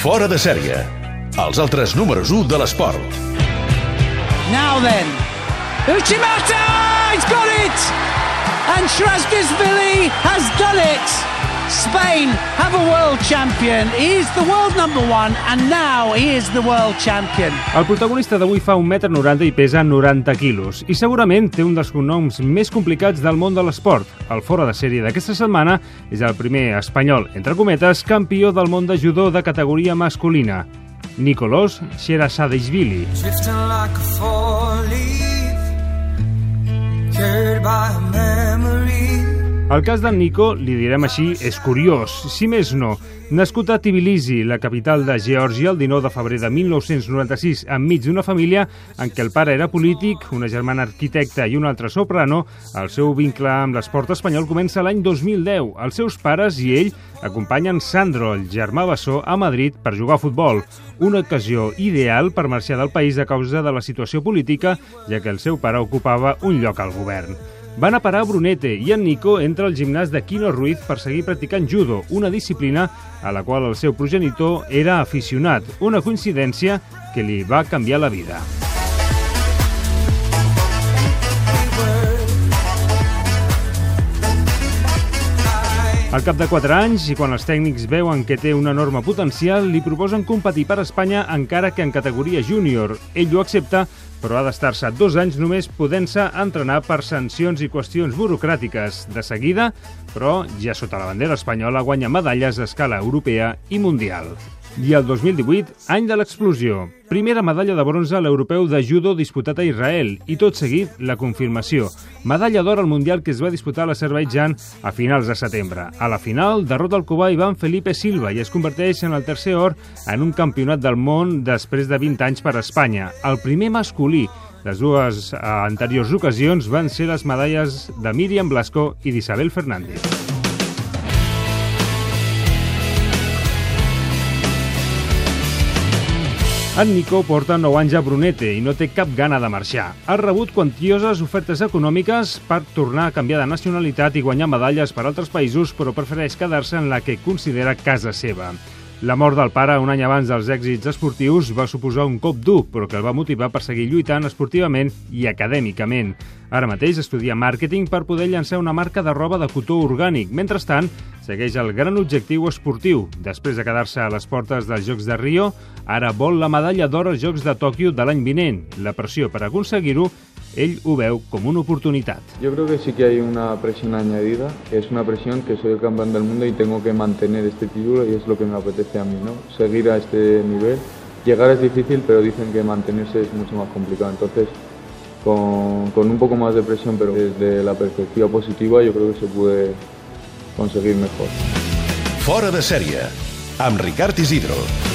Fora de sèrie. Els altres números 1 de l'esport. Now then, Uchimata! He's got it! And Shrasdishvili has done it! Spain have a world champion. He is the world number 1 and now he is the world champion. El protagonista d'avui fa 1,90 m i pesa 90 quilos i segurament té un dels cognoms més complicats del món de l'esport. El fora de sèrie d'aquesta setmana és el primer espanyol, entre cometes, campió del món de judó de categoria masculina, Nicolos Shrasdishvili. Drifting like a four-leaf, carried by a memory. El cas d'en Nico, li direm així, és curiós, si més no. Nascut a Tbilisi, la capital de Geòrgia, el 19 de febrer de 1996, enmig d'una família en què el pare era polític, una germana arquitecta i una altra soprano, el seu vincle amb l'esport espanyol comença l'any 2010. Els seus pares i ell acompanyen Sandro, el germà bessó, a Madrid per jugar a futbol. Una ocasió ideal per marxar del país a causa de la situació política, ja que el seu pare ocupava un lloc al govern. Van a parar a Brunete i en Nico entra al gimnàs de Quino Ruiz per seguir practicant judo, una disciplina a la qual el seu progenitor era aficionat, una coincidència que li va canviar la vida. Al cap de 4 anys, i quan els tècnics veuen que té un enorme potencial, li proposen competir per Espanya encara que en categoria júnior. Ell ho accepta, però ha d'estar-se 2 anys només podent-se entrenar per sancions i qüestions burocràtiques. De seguida, però, ja sota la bandera espanyola, guanya medalles a escala europea i mundial. I el 2018, any de l'explosió. Primera medalla de bronze a l'europeu de judo disputat a Israel i tot seguit la confirmació. Medalla d'or al Mundial que es va disputar a l'Azerbaidjan a finals de setembre. A la final, derrota el cubà Iván Felipe Silva i es converteix en el tercer or en un campionat del món després de 20 anys per a Espanya. El primer masculí. Les dues anteriors ocasions van ser les medalles de Míriam Blasco i d'Isabel Fernández. En Nico porta 9 anys a Brunete i no té cap gana de marxar. Ha rebut quantioses ofertes econòmiques per tornar a canviar de nacionalitat i guanyar medalles per altres països, però prefereix quedar-se en la que considera casa seva. La mort del pare un any abans dels èxits esportius va suposar un cop dur, però que el va motivar per seguir lluitant esportivament i acadèmicament. Ara mateix estudia màrqueting per poder llançar una marca de roba de cotó orgànic. Mentrestant, segueix el gran objectiu esportiu. Després de quedar-se a les portes dels Jocs de Rio, ara vol la medalla d'or als Jocs de Tòquio de l'any vinent. La pressió per aconseguir-ho, ell ho veu com una oportunitat. Yo creo que sí que hay una presión añadida, que es una presión que soy el campeón del mundo y tengo que mantener este título y es lo que me apetece a mí, ¿no? Seguir a este nivel. Llegar es difícil, pero dicen que mantenerse es mucho más complicado. Entonces, con un poco más de presión, pero desde la perspectiva positiva, yo creo que se puede conseguir mejor. Fora de sèrie, amb Ricard Isidro.